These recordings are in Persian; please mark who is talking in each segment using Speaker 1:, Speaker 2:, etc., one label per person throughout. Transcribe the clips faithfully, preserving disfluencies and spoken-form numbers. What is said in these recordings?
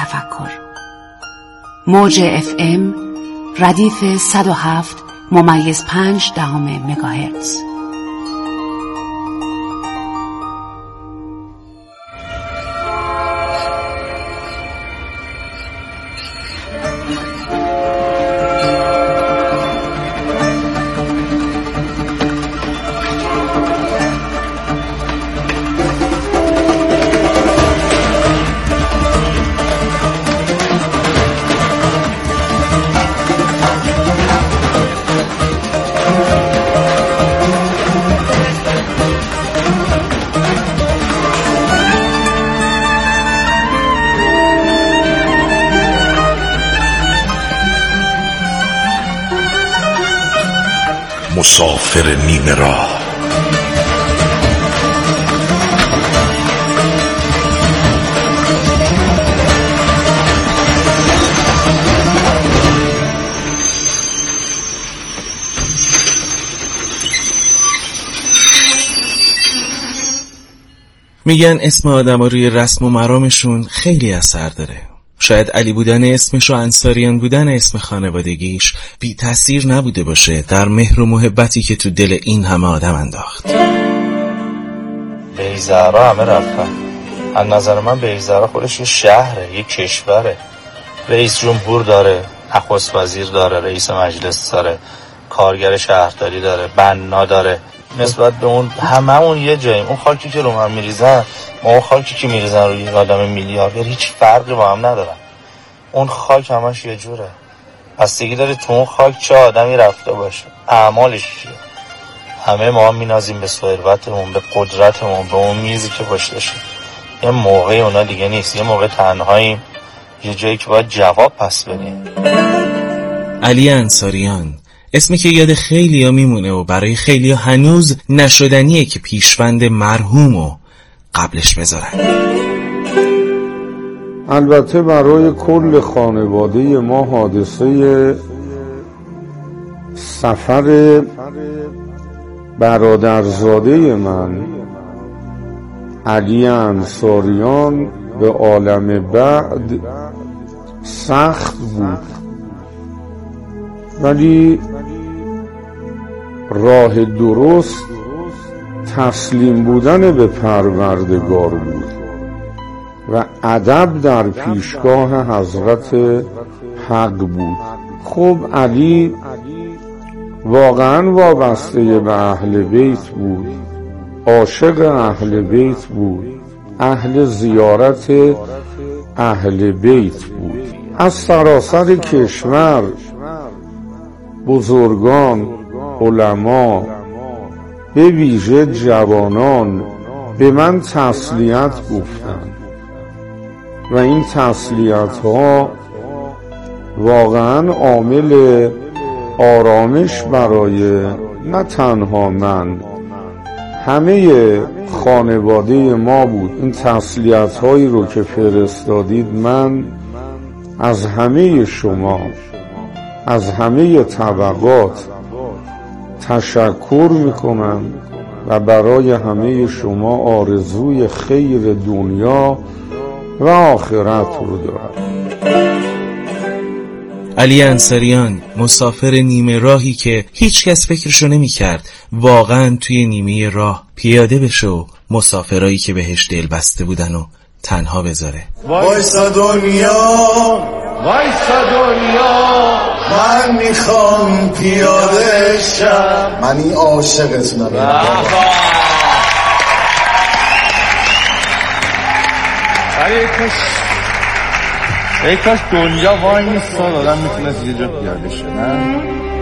Speaker 1: تفکر. موج اف ام ردیف صد و هفت ممیز پنج دهم مگاهرتز.
Speaker 2: مسافر نیمه راه.
Speaker 3: میگن اسم آدم ها روی رسم و مرامشون خیلی اثر داره. شاید علی بودن اسمش و انصاریان بودن اسم خانوادگیش بی تأثیر نبوده باشه در مهر و محبتی که تو دل این همه آدم انداخت.
Speaker 4: بیزهرا همه رفتن. از نظر من بیزهرا خودش یه شهره، یه کشوره. رئیس جمهور داره، نخست وزیر داره، رئیس مجلس داره، کارگر شهرداری داره، بنا داره. نسبت به اون هممون یه جاییم. اون خاکی که رو من میریزن ما اون خاکی که میریزن روی یک آدم میلیاردر هیچ فرقی با هم ندارن. اون خاک همش یه جوره. بستگی داره تو اون خاک چه آدمی رفته باشه، اعمالش چیه. همه ما هم مینازیم به ثروتمون، به قدرتمون، به اون میزی که پشتشه. یه موقع اونا دیگه نیست. یه موقع تنهاییم، یه جایی که باید جواب پس بدیم.
Speaker 3: علی انصاریان اسمی که یاد خیلی ها میمونه و برای خیلی ها هنوز نشدنیه که پیشوند مرحومو قبلش بذارن.
Speaker 5: البته برای کل خانواده ما حادثه سفر برادرزاده من علی انصاریان به عالم بعد سخت بود، ولی راه درست تسلیم بودن به پروردگار بود و ادب در پیشگاه حضرت حق بود. خب علی واقعا وابسته به اهل بیت بود، عاشق اهل بیت بود، اهل زیارت اهل بیت بود. از سراسر کشور بزرگان، علما، به ویژه جوانان به من تسلیت گفتند و این تسلیت ها واقعا عامل آرامش برای نه تنها من، همه خانواده ما بود. این تسلیت هایی رو که فرستادید من از همه شما، از همه طبقات تشکر میکنم و برای همه شما آرزوی خیر دنیا و آخرت رو دارم.
Speaker 3: علی انصاریان مسافر نیمه راهی که هیچ کس فکرشو نمی کرد واقعا توی نیمه راه پیاده بشه و مسافرایی که بهش دل بسته بودن و تنها بذاره.
Speaker 6: وایسا دنیا، وایسا دنیا، من میخوام پیاده شم. من این عاشقتونم.
Speaker 4: ای کاش ای کاش دنیا وای میستاد آدم میتونست یه جا پیاده شه. نه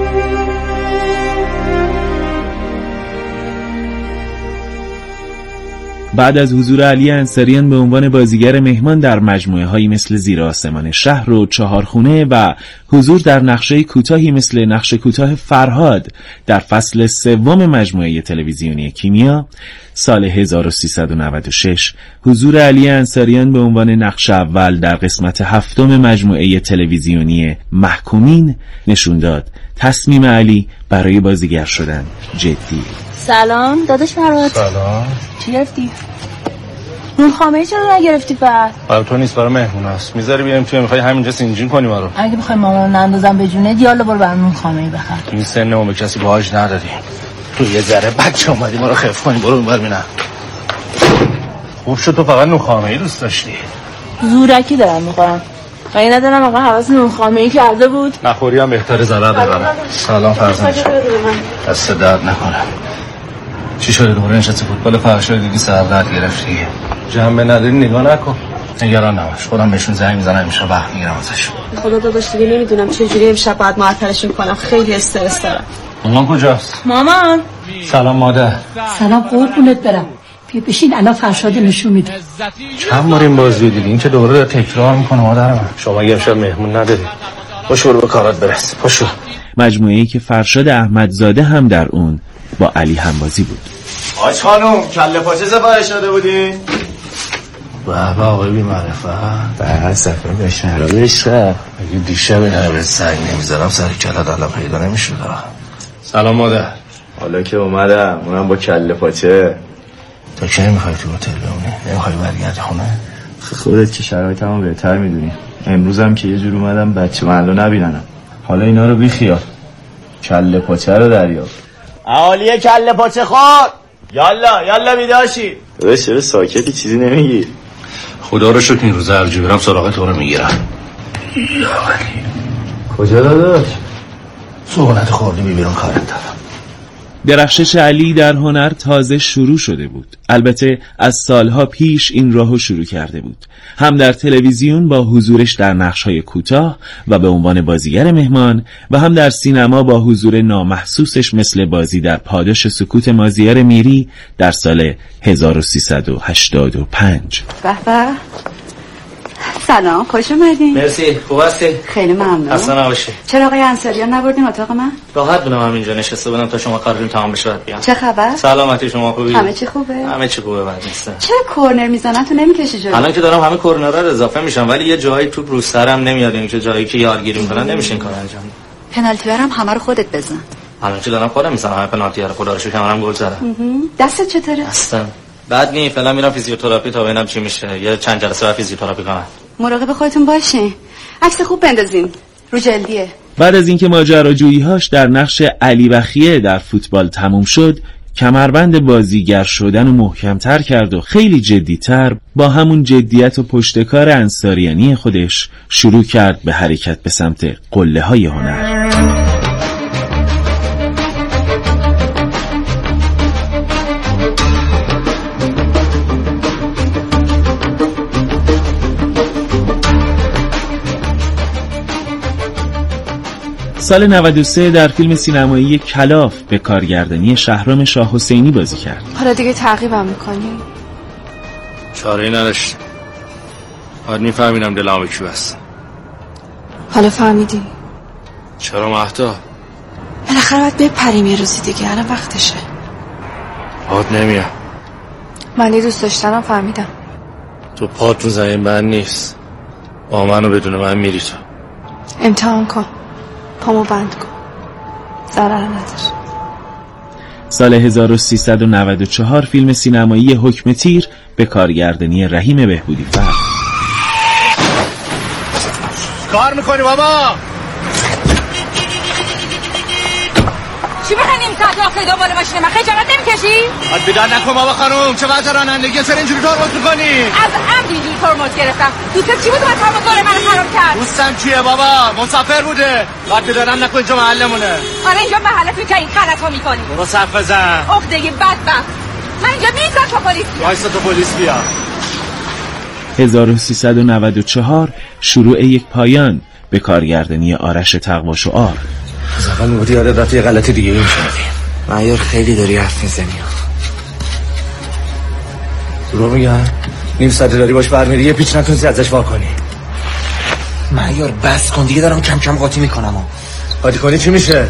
Speaker 3: بعد از حضور علی انصاریان به عنوان بازیگر مهمان در مجموعه هایی مثل زیر آسمان شهر و چهارخونه و حضور در نقشه کوتاهی مثل نقش کوتاه فرهاد در فصل سوم مجموعه تلویزیونی کیمیا، سال هزار و سیصد و نود و شش حضور علی انصاریان به عنوان نقش اول در قسمت هفتم مجموعه تلویزیونی محکومین نشون داد تصمیم علی برای بازیگر شدن جدی.
Speaker 7: سلام داداش فرهاد.
Speaker 4: سلام.
Speaker 7: چی گرفتی؟ نون خامه‌ای چرا نگرفتی بعد؟
Speaker 4: برای تو نیست، برای مهمون است. میذاری بیاریم تو، میخوای همینجا سینجین کنی ما رو؟
Speaker 7: اگه بخوای مامان رو نندازم به جونه دیالا برو برام نون خامه‌ای بخر.
Speaker 4: این سنمو به کسی باج ندادیم. تو یه ذره بچه اومدی ما رو خف کنی، برو اونور ببینم. خوب شد تو فقط نون خامه‌ای دوست داشتی.
Speaker 7: زورکی دارم میخورم. من ندارم آقا حواس نون خامه‌ای کرده بود.
Speaker 4: نخوری هم بهتره ضرر ببرم. سلام فرزند. دست درد نکنه. چی شده دوباره نشستی فوتبال فرشاد دیدی سر درد گرفتی؟ جنبه نداری نگاه نکن. نگران نباش، خودم بهشون زنگ میزنم امشب وقت میگیرم ازشون.
Speaker 8: خدا داداش دیگه نمیدونم چه جوری امشب باید معطلشون کنم، خیلی استرس دارم.
Speaker 4: مامان کجاست؟
Speaker 7: مامان.
Speaker 4: سلام مادر.
Speaker 9: سلام قربونت برم. بیا بشین الان فرشاد نشون میده.
Speaker 4: چند بار این بازی دیدی؟ این که دوباره داره تکرار میکنه مادر من. شما اگه امشب مهمون نداری. پاشو برو به کارات برس. پاشو.
Speaker 3: مجموعه‌ای که فرشاد احمدزاده هم در اون با علی همبازی بود.
Speaker 6: آج خانم کله پاچه سفارش داده بودی؟
Speaker 4: بابا آقای بی معرفت
Speaker 6: بله سفر به شهرام عشق.
Speaker 4: اگه دیشب این همه سنگ نمیذارم سر کلت الان پیدا نمیشد. سلام مادر.
Speaker 6: حالا که اومدم اونم با کله پاچه.
Speaker 4: تا کی میخوای تو هتل بمونی؟ نمیخوای برگردی خونه؟
Speaker 6: خودت که شرایطمو بهتر میدونی. امروزم که یه جور اومدم بچه محلو نبیننم. حالا اینا رو بیخیال. کله پاچه رو دریاب. اهالی کله پاچه خور. یالا یالا بیداشی. داداش چرا ساکتی چیزی نمیگی؟
Speaker 4: خدا رو شکر این روز هرجی برم سراغ تو رو میگیرم.
Speaker 6: کجا داداش؟
Speaker 4: صحبت خوردی بیبیرون کارت دارم.
Speaker 3: درخشش علی در هنر تازه شروع شده بود. البته از سالها پیش این راهو شروع کرده بود، هم در تلویزیون با حضورش در نقش‌های کوتاه و به عنوان بازیگر مهمان و هم در سینما با حضور نامحسوسش مثل بازی در پاداش سکوت مازیار میری در سال هزار و سیصد و هشتاد و پنج.
Speaker 10: به به. سلام، خوش اومدین.
Speaker 4: مرسی، خوب هستی؟
Speaker 10: خیلی ممنون.
Speaker 4: اصلا نباشی.
Speaker 10: چرا آقای انصاریان نبردین اتاق من؟
Speaker 4: راحت بودم همینجا نشسته بودم تا شما کارتون تمام بشه بعد بیام.
Speaker 10: چه خبر؟
Speaker 4: سلامتی شما خوبی؟
Speaker 10: همه چی خوبه؟
Speaker 4: همه چی خوبه بعد نیست.
Speaker 10: چرا کورنر میزنن تو نمیکشی جلو؟
Speaker 4: الان که دارم همه کورنرها رو اضافه میشم ولی یه جایی توپ رو سرم نمیاد، این که جایی که یارگیری میکنن نمیشه این کارو انجام بدم.
Speaker 10: پنالتی هم همه رو خودت بزن.
Speaker 4: الان که دارم خودم میزنم همه پنالتی رو، خدا رو شکر منم گل زدم.
Speaker 10: دستت چطوره؟
Speaker 4: هستم. بعد نی فعلا میرم فیزیوتراپی تا ببینم چی میشه. یه چند جلسه فیزیوتراپی کنم.
Speaker 10: مراقب خودتون باشین. عکس خوب بندازین. رو جلدیه.
Speaker 3: بعد از اینکه ماجراجویی‌هاش در نقش علی بخیه در فوتبال تموم شد، کمربند بازیگر شدن و محکم‌تر کرد و خیلی جدی‌تر با همون جدیت و پشتکار انصاریانی خودش شروع کرد به حرکت به سمت قله‌های هنر. سال نود و سه در فیلم سینمایی کلاف به کارگردانی شهرام شاه حسینی بازی کرد.
Speaker 8: حالا دیگه تعقیبم میکنی؟
Speaker 4: چاره‌ای نداشت. باید میفهمیدم دلم به کی بست.
Speaker 8: حالا فهمیدی؟
Speaker 4: چرا مهدا؟
Speaker 8: بالاخره باید بپریم یه روزی دیگه، الان وقتشه.
Speaker 4: پات نمیام.
Speaker 8: من یه دوست داشتنم فهمیدم.
Speaker 4: تو پات رو زمین بند نیست. با منو بدون من میری تو.
Speaker 8: امتحان کن. پامو بند کن. ضرر نداره.
Speaker 3: سال هزار و سیصد و نود و چهار فیلم سینمایی حکم تیر به کارگردانی رحیم بهبودی فرد.
Speaker 6: کار میکنی بابا؟
Speaker 7: چی بخوای نیم ساعت وقت دنبال ماشین من خجالت نمیکشی؟
Speaker 6: حد بیدار نکن بابا خانوم، چه وضع رانندگی سر اینجوری ترمز میکنی؟
Speaker 7: از عمد اینجوری ترمز گرفتم. دوستت چی بود اومد ترمزدار منو خراب کرد؟
Speaker 6: دوستم کیه بابا؟ مسافر بوده. حد بیدار نکن، اینجا محلمونه.
Speaker 7: آره اینجا محلتون که این غلطا میکنی.
Speaker 6: برو صف بزن.
Speaker 7: عقده‌ی بدبخت. من اینجا میذارم تا پلیس بیاد.
Speaker 6: وایسا تا پلیس بیاد.
Speaker 3: هزار و سیصد و نود و چهار شروع یک پایان به کارگردانی آرش تقوا شعار.
Speaker 4: از اول میگوتی یادت رفت یه غلطی دیگه این شدی. معیار خیلی داری حرف میزنی. درو میگم نیم ساعته داری باش برمیری یه پیچ نتونستی ازش وا کنی.
Speaker 11: معیار بس کن دیگه، دارم کم کم قاطی میکنم.
Speaker 4: قاطی کنی چی میشه؟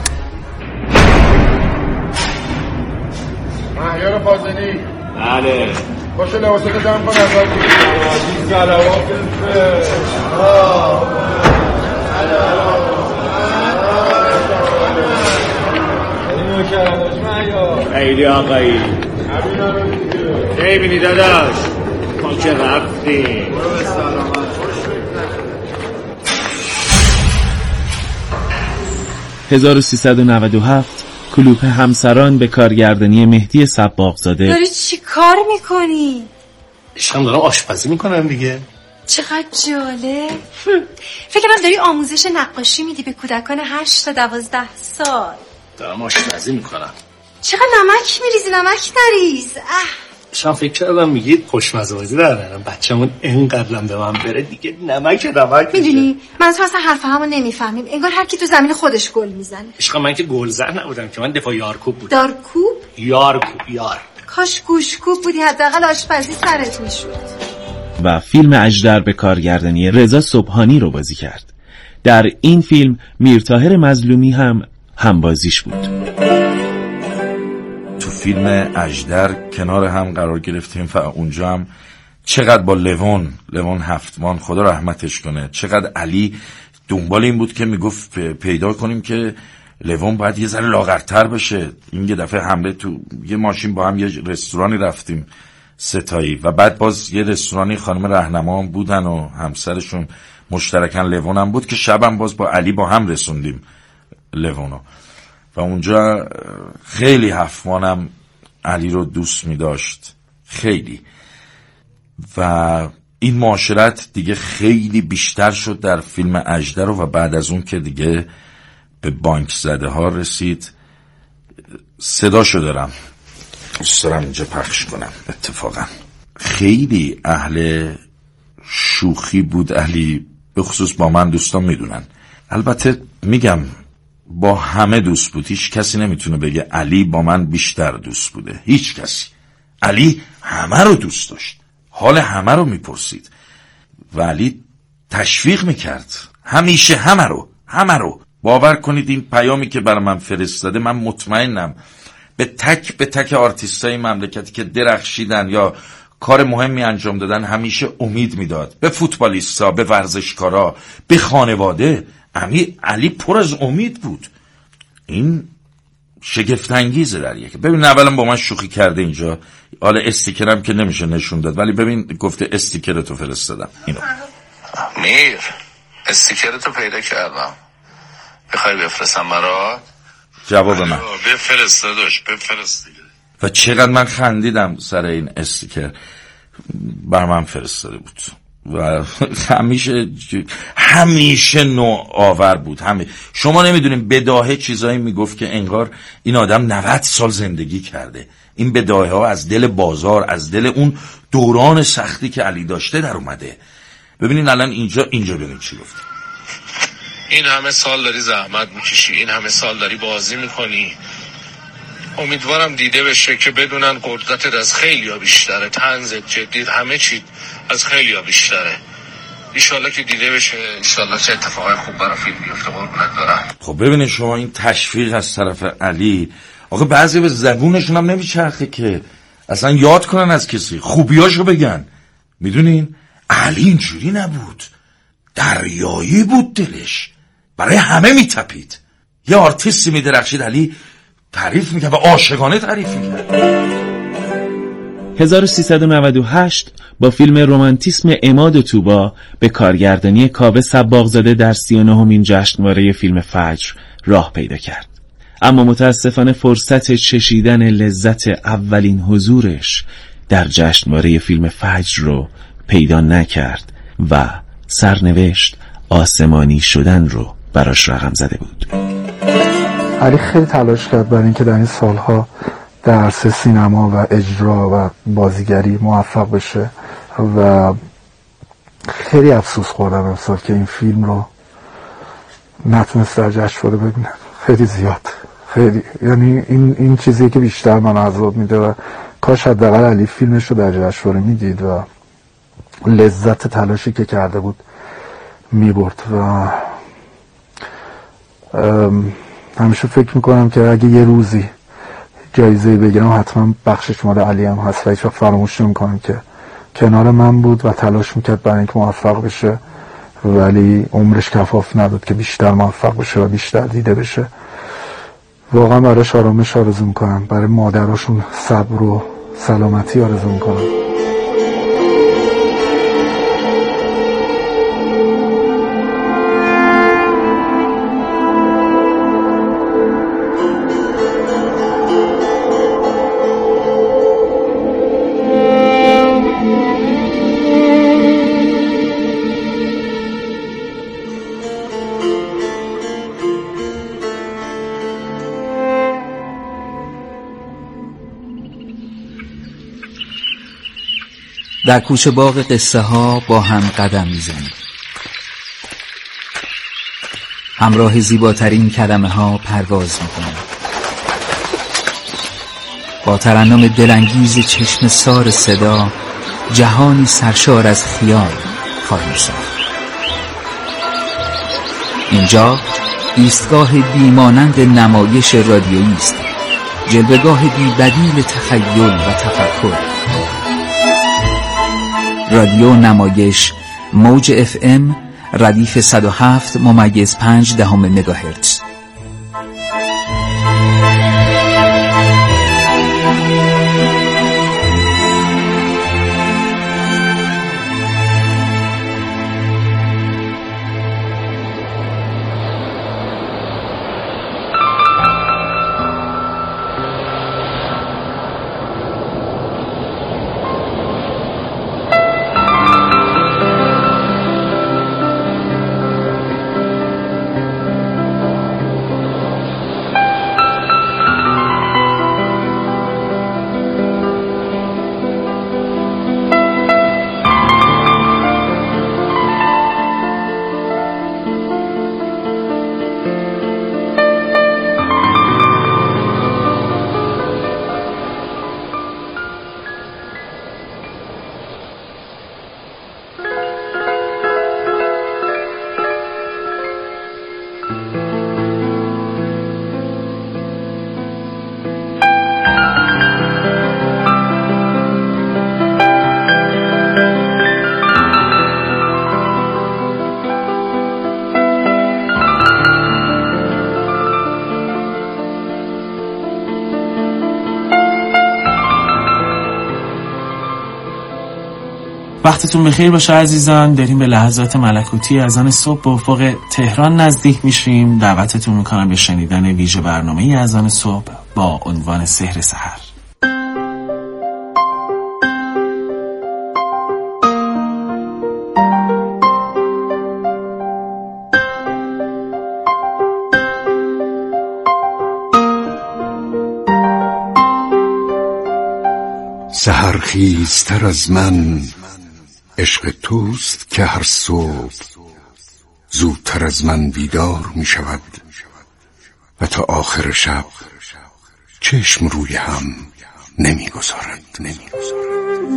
Speaker 5: معیار فاضلی.
Speaker 6: بله
Speaker 5: باشه لباسات جمع کن از این زلوات
Speaker 6: خیلی آقایی. چه بینی داداش؟ که رفتی.
Speaker 3: هزار و سیصد و نود و هفت کلوپ همسران به کارگردانی مهدی صباغزاده.
Speaker 12: داری چی کار میکنی؟
Speaker 11: عشقم دارم آشپزی میکنم دیگه.
Speaker 12: چقدر جالب. فکر من داری آموزش نقاشی میدی به کودکان هشت تا دوازده سال.
Speaker 11: دارم آشپزی میکنم.
Speaker 12: چقدر نمک میریزی؟ نمک نریز. اه
Speaker 11: شما فکر کردم میگید خوشمزه بازی در میارم بچه‌مون اینقدرم به من بره دیگه نمک نمک.
Speaker 12: میدونی من تو اصلا حرف همو نمیفهمیم، انگار هر کی تو زمین خودش گل میزنه.
Speaker 11: عشقم من که گلزن نبودم که من دفاع یارکوب بودم.
Speaker 12: دارکوب؟
Speaker 11: یارکوب یار.
Speaker 12: کاش گوشکوب بودی حداقل آشپزی سرت میشد.
Speaker 3: و فیلم اژدر به کارگردانی رضا سبحانی رو بازی کرد. در این فیلم میرطاهر مظلومی هم همبازیش بود.
Speaker 2: تو فیلم اژدر کنار هم قرار گرفتیم و اونجا هم چقدر با لوون لوون هفتمان خدا رحمتش کنه، چقدر علی دنبال این بود که میگفت پیدا کنیم که لوون باید یه ذره لاغرتر بشه. این یه دفعه حمله تو یه ماشین با هم یه رستورانی رفتیم ستایی و بعد باز یه رستورانی خانم راهنما بودن و همسرشون مشترکاً لوون هم بود که شبم باز با علی با هم رسوندیم لوونو و اونجا خیلی هفتمانم علی رو دوست می داشت خیلی و این معاشرت دیگه خیلی بیشتر شد در فیلم اژدر و بعد از اون که دیگه به بانک زده ها رسید. صداشو دارم دوست دارم اینجا پخش کنم. اتفاقا خیلی اهل شوخی بود علی، به خصوص با من دوستان میدونن. البته میگم با همه دوست بود، هیچ کسی نمیتونه بگه علی با من بیشتر دوست بوده، هیچ کسی. علی همه رو دوست داشت، حال همه رو میپرسید و علی تشویق میکرد همیشه همه رو همه رو. باور کنید این پیامی که برای من فرستاده، من مطمئنم به تک به تک آرتیستای مملکتی که درخشیدن یا کار مهمی انجام دادن همیشه امید میداد، به فوتبالیستا، به ورزشکارا، به خانواده. امی علی پر از امید بود. این شگفت انگیزه در یک. ببین اولا با من شوخی کرده اینجا، حالا استیکرم که نمیشه نشون داد ولی ببین گفته استیکرتو فرستادم. اینو میر استیکرتو پیدا کردم، بخوای بفرستم برات؟ جواب من
Speaker 13: بفرست داداش بفرست دیگه.
Speaker 2: و چقدر من خندیدم سر این استیکر، بر من فرستاده بود و همیشه همیشه نوع آور بود. همه شما نمیدونیم بداهه چیزایی میگفت که انگار این آدم نود سال زندگی کرده. این بداهه ها از دل بازار، از دل اون دوران سختی که علی داشته در اومده. ببینین الان اینجا اینجا ببینید چی گفت.
Speaker 13: این همه سال داری زحمت میکشی، این همه سال داری بازی میکنی، امیدوارم دیده بشه که بدونن قدرتت از خیلی ها بیشتره، طنزت، جدید، همه چی از خیلی ها بیشتره. ایشالله که دیده بشه، ایشالله چه اتفاقای خوب برای فیلم بیفته. قربونت برم.
Speaker 2: خب ببینید شما این تشویق از طرف علی، آخه بعضی به زبونشون هم نمیچرخه که اصلا یاد کنن از کسی، خوبیاشو بگن. میدونین علی اینجوری نبود، دریایی بود دلش، برای همه میتپید. یه آرتیستی میدرخشید علی تعریف میکرد و عاشقانه تعریف میکرد.
Speaker 3: هزار و سیصد و نود و هشت با فیلم رمانتیسم عماد و طوبا به کارگردانی کاوه صباغزاده در سی و نهمین جشنواره فیلم فجر راه پیدا کرد. اما متاسفانه فرصت چشیدن لذت اولین حضورش در جشنواره فیلم فجر رو پیدا نکرد و سرنوشت آسمانی شدن رو براش رقم زده بود.
Speaker 14: علی خیلی تلاش کرد برای اینکه در این سالها در عرصه سینما و اجرا و بازیگری موفق بشه و خیلی افسوس خوردم امسال که این فیلم رو نتونست در جشنواره ببینم. خیلی زیاد، خیلی، یعنی این این چیزی که بیشتر من عذاب میده و کاش حداقل علی فیلمش رو در جشنواره میدید و لذت تلاشی که کرده بود میبرد. و همیشه فکر میکنم که اگه یه روزی جایزه بگیرم حتما بخشش مال علی هم هست و هیچ وقت فراموش نمیکنم که کنار من بود و تلاش میکرد برای اینکه موفق بشه، ولی عمرش کفاف نداد که بیشتر موفق بشه و بیشتر دیده بشه. واقعا براش آرامش آرزو میکنم، برای مادراشون صبر و سلامتی آرزو میکنم.
Speaker 15: در کوچه باغ قصه ها با هم قدم میزنیم. همراه زیباترین کلمه ها پرواز میکنیم. با ترنم دلانگیز چشم سار صدا جهانی سرشار از خیال خواهیم ساخت. اینجا ایستگاه بیمانند نمایش رادیویی است، جلوه‌گاه بی بدیل تخیل و تفکر. رادیو نمایش موج اف ام ردیف صد و هفت ممیز پنج دهم مگاهرتز.
Speaker 3: وقتتون بخیر باشه عزیزان. داریم به لحظات ملکوتی اذان صبح به افق تهران نزدیک میشیم. دعوتتون میکنم به شنیدن ویژه برنامه اذان صبح با عنوان سحر سحر.
Speaker 16: سحرخیزتر از من عشق توست که هر صبح زودتر از من بیدار می شود و تا آخر شب چشم روی هم نمی گذارند نمی گذارند.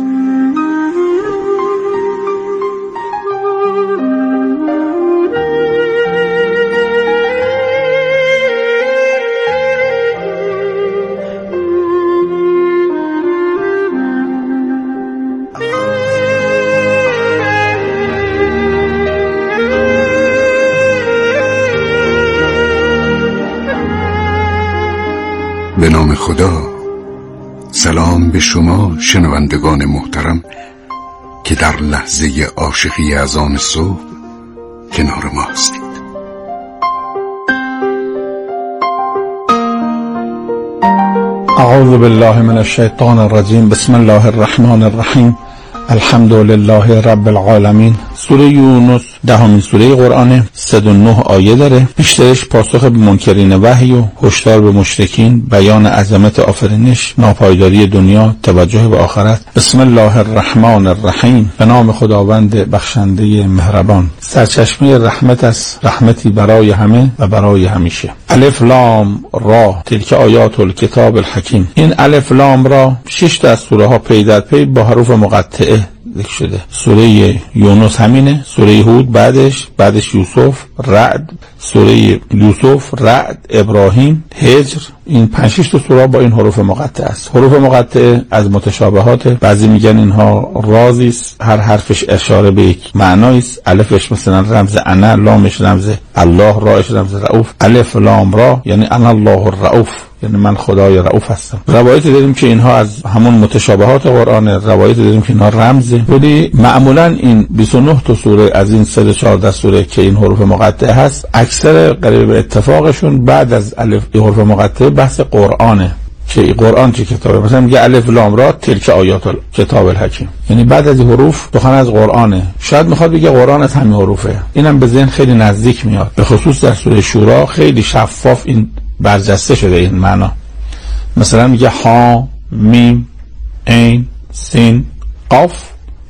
Speaker 16: به نام خدا. سلام به شما شنوندگان محترم که در لحظه عاشقی اذان صبح کنار ما هستید.
Speaker 14: اعوذ بالله من الشیطان الرجیم. بسم الله الرحمن الرحیم. الحمد لله رب العالمین. سوره یونس دهمین سوره قرآنه، صد و نه آیه داره. بیشترش پاسخ به منکرین وحی و هشدار به مشرکین، بیان عظمت آفرینش، ناپایداری دنیا، توجه به آخرت. بسم الله الرحمن الرحیم. به نام خداوند بخشنده مهربان. سرچشمه رحمت است، رحمتی برای همه و برای همیشه. الف لام را تلک آیات الکتاب الحکیم. این الف لام را شش تا از سوره ها پی در پی با حروف مقطعه ذکر شده. سوره یونس همینه، سوره هود بعدش، بعدش یوسف، رعد، سوره یوسف، رعد، ابراهیم، هجر. این پنج شش تا سوره با این حروف مقطعه است. حروف مقطعه از متشابهات، بعضی میگن اینها رازی است، هر حرفش اشاره به یک معنایی است. الفش مثلا رمز انا، لامش رمز الله، راش رمز رؤوف. الف لام را یعنی انا الله الرؤوف، یعنی من خدای رؤوف هستم. روایت داریم که اینها از همون متشابهات قرآن، روایت داریم که اینها رمزه. ولی معمولا این بیست و نه تا سوره از این صد و چهارده سوره که این حروف مقطعه هست، اکثر قریب اتفاقشون بعد از الف حروف مقطعه بحث قرآنه. که قرآن چه کتابه؟ مثلا میگه الف لام را تلک آیات کتاب الحکیم، یعنی بعد از حروف سخن از قرآنه. شاید میخواد بگه قرآن از همین حروفه. اینم به ذهن خیلی نزدیک میاد، به خصوص در سوره شورا خیلی شفاف این برجسته شده این معنا. مثلا میگه ها، میم، عین، سین، قاف.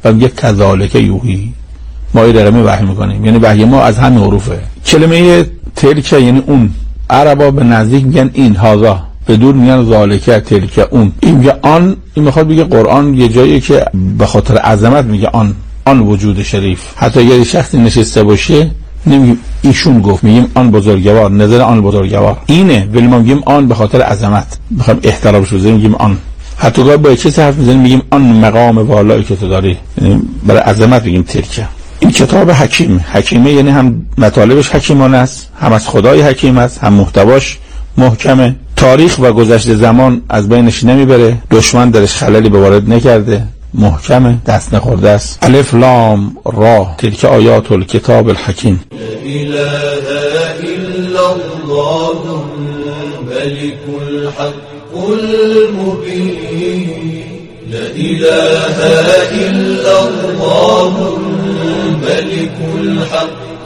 Speaker 17: و میگه کذالک یوحی، ما یه رقمی وحی میکنیم، یعنی وحی ما از همین حروفه. کلمه تلک یعنی اون، عربا به نزدیک میگن این، هازا به دور میگن ذالکه، تلک اون. این میگه آن، این میخواد بگه قرآن یه جایی که به خاطر عظمت میگه آن، آن وجود شریف. حتی اگر شخصی نشسته باشه نمیگیم ایشون گفت، میگیم آن بزرگوار، نظر آن بزرگوار اینه، ولی ما میگیم آن به خاطر عظمت، میخوایم احترامش بذاریم میگیم آن. حتی گاهی با کسی حرف میزنیم میگیم آن مقام والایی که تو داری، یعنی برای عظمت میگیم تلک. این کتاب حکیم، حکیمه یعنی هم مطالبش حکیمانه است، هم از خدای حکیم است، هم محتواش محکمه، تاریخ و گذشته زمان از بینش نمیبره، دشمن درش خللی به وارد نکرده، محکمه، دست نخورده است. الف لام را تلک آیات الکتاب الحکیم.
Speaker 18: لا اله الا الله الملك الحق المبين، لا اله الا الله الملك الحق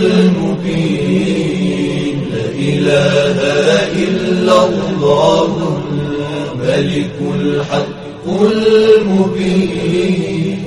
Speaker 18: المبين، لا اله الا الله الملك الحق المبين.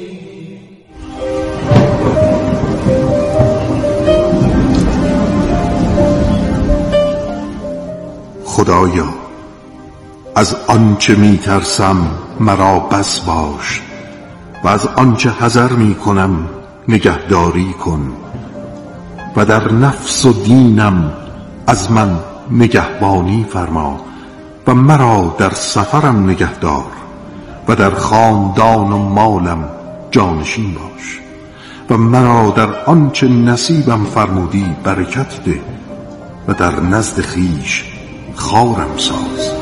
Speaker 16: خدایا از آنچه می ترسم مرا بس باش و از آنچه حذر می کنم نگهداری کن و در نفس و دینم از من نگهبانی فرما و مرا در سفرم نگهدار و در خاندان و مالم جانشین باش و مرا در آنچه نصیبم فرمودی برکت ده و در نزد خویش خارم ساز.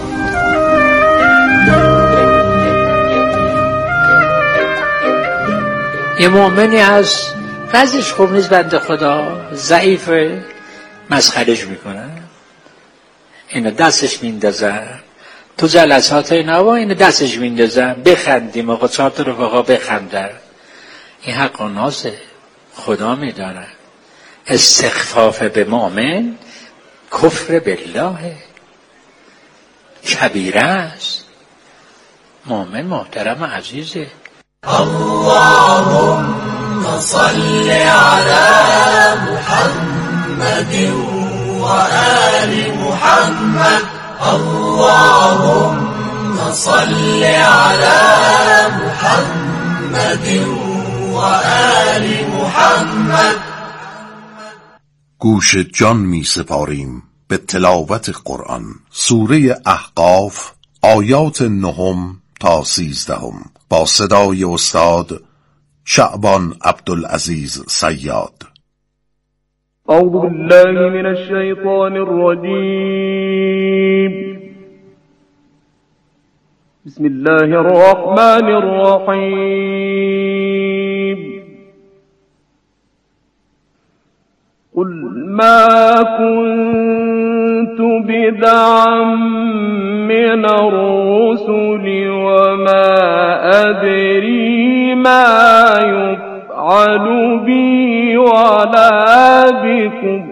Speaker 9: یه مؤمنی هست بعضیش خوب نیست، بنده خدا ضعیفه، مسخرش میکنن، اینو دستش میندازن تو جلسات اینا و اینو دستش میندازن بخندیم آقا، چهار تا رفقا بخندن. این حق و نازه، خدا میدانه. استخفاف به مؤمن کفر بالله کبیره است. مؤمن محترم عزیزه.
Speaker 18: اللهم صل على محمد وآل محمد، اللهم صل على محمد وآل محمد.
Speaker 16: گوش جان می سپاریم به تلاوت قرآن. سوره احقاف آیات نهم تا سیزدهم با صدای استاد شعبان عبدالعزیز صیاد.
Speaker 19: اعوذ بالله من الشیطان الرجیم. بسم الله الرحمن الرحیم. قل ما كنت بدعا من الرسل وما أدري ما يفعل بي ولا بكم،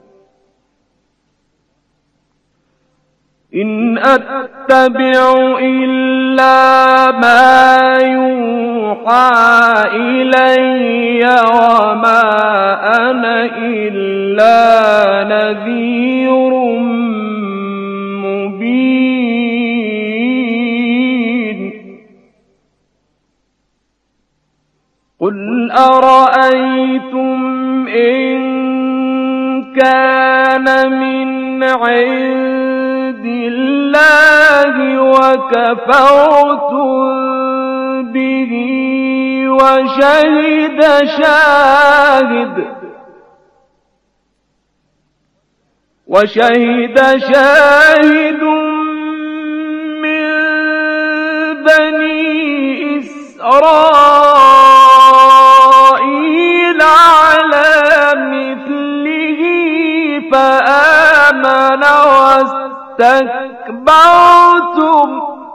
Speaker 19: إن أتبع إلا ما يوحى إلي وما أنا إلا نذير مبين. قل أرأيتم إن كان من عند الله وكفرتم به وشهد شاهد وشهد شاهد من بني إسرائيل على مثله فآمن واستكبرتم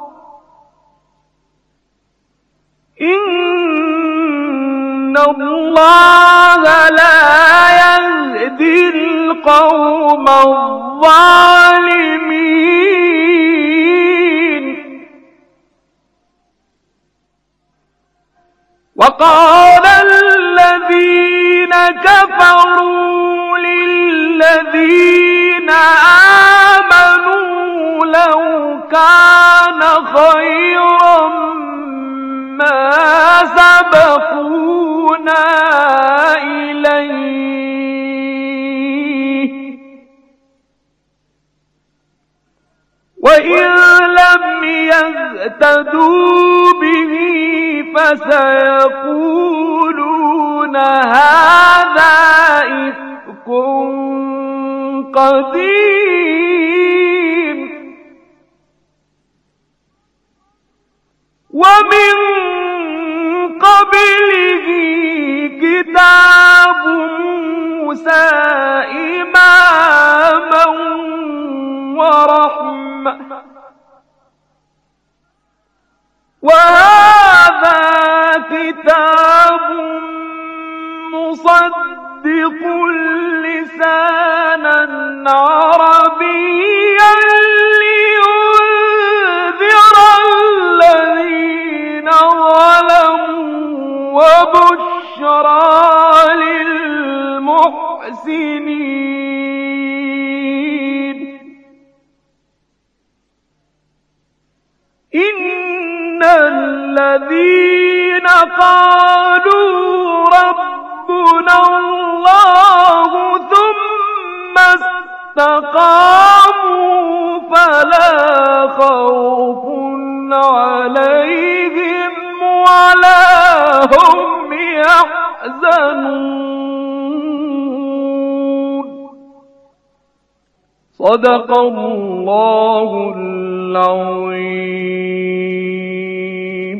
Speaker 19: إن الله لا يهدي القوم الظالمين. وقال الذين كفروا للذين آمنوا لو كان خيرا ما سبقونا إليه وإن لم يهتدوا به فسيقولون هذا إفك قديم ومن قبله كتاب موسى إماما ورحمة وهذا كتاب مصدق لسانا عربيا لينذر الذين ظلموا وبشرى للمحسنين إن الذين قالوا ربنا الله ثم استقاموا فلا خوف عليهم ولا هم يحزنون صدق الله العظيم.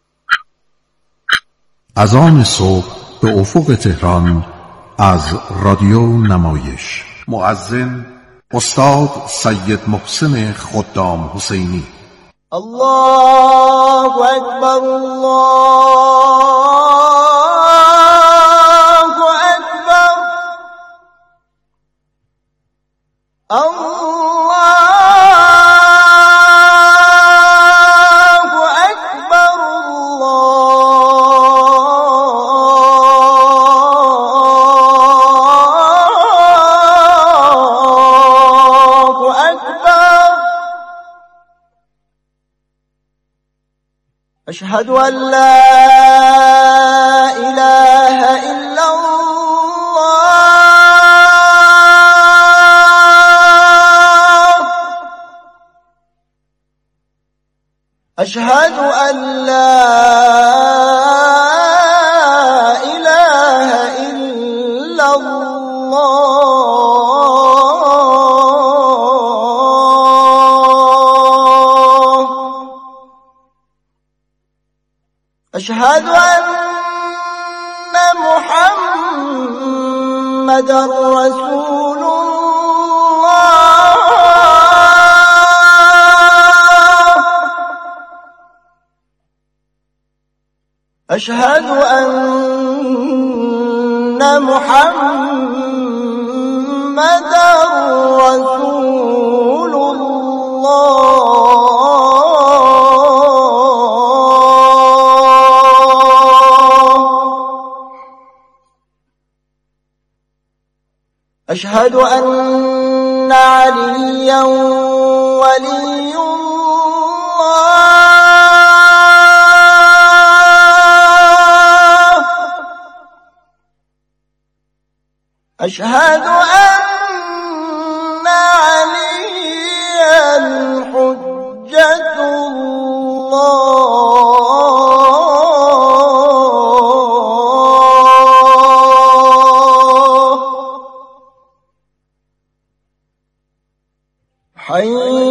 Speaker 16: از آن صبح به افق تهران از رادیو نمایش مؤذن استاد سید محسن خدام حسینی.
Speaker 18: الله اکبر الله اکبر الله اکبر الله اکبر أشهد أن لا إله إلا الله أشهد أن لا إله إلا الله أشهد أن محمدًا رسول الله أشهد أن محمدًا رسول الله أشهد أن عليا ولي الله أشهد أن عليا حجة الله حي